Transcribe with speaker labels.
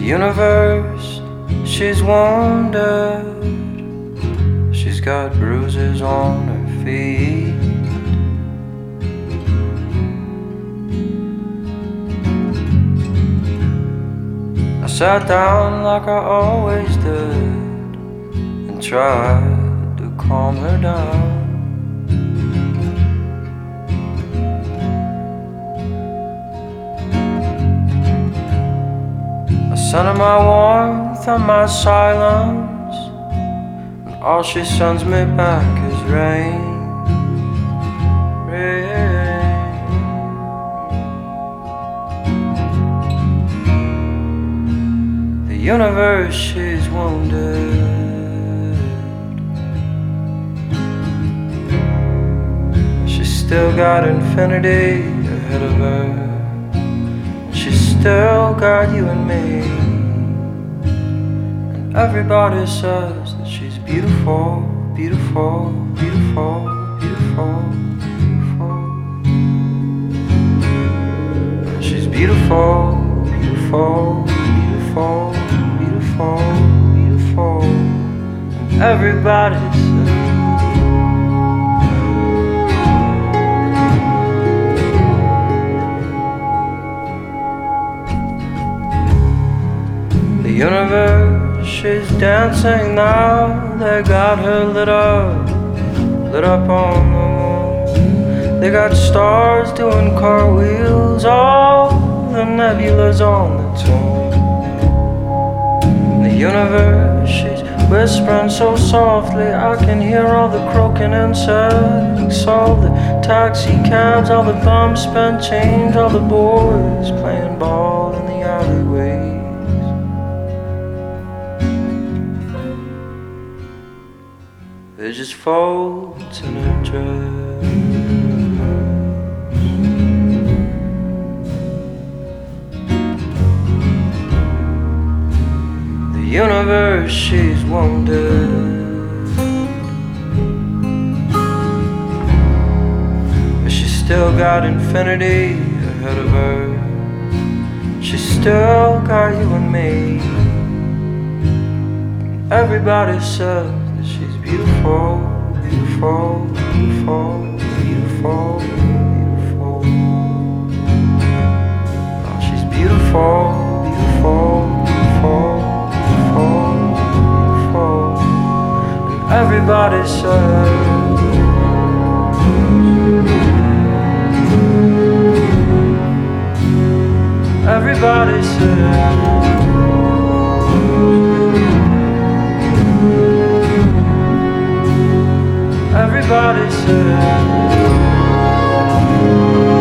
Speaker 1: universe, she's wounded. She's got bruises on her feet. I sat down like I always did and tried to calm her down. I sent her my warmth and my silence, and all she sends me back is rain. The universe, she's wounded. She's still got infinity ahead of her. She's still got you and me. And everybody says that she's beautiful, beautiful, beautiful, beautiful, beautiful. She's beautiful, beautiful, beautiful, beautiful, beautiful. And everybody says the universe, she's dancing now. They got her lit up on the moon. They got stars doing cartwheels, all the nebulas on the tomb. The universe, she's whispering so softly, I can hear all the croaking insects, all the taxi cabs, all the bums spent change, all the boys playing ball in the alleyways. They're just folds in her dress. The universe, she's wounded, but she's still got infinity ahead of her. She's still got you and me. Everybody says that she's beautiful, beautiful, beautiful, beautiful, beautiful. Oh, she's beautiful, beautiful, beautiful, beautiful, beautiful. And everybody says everybody says everybody says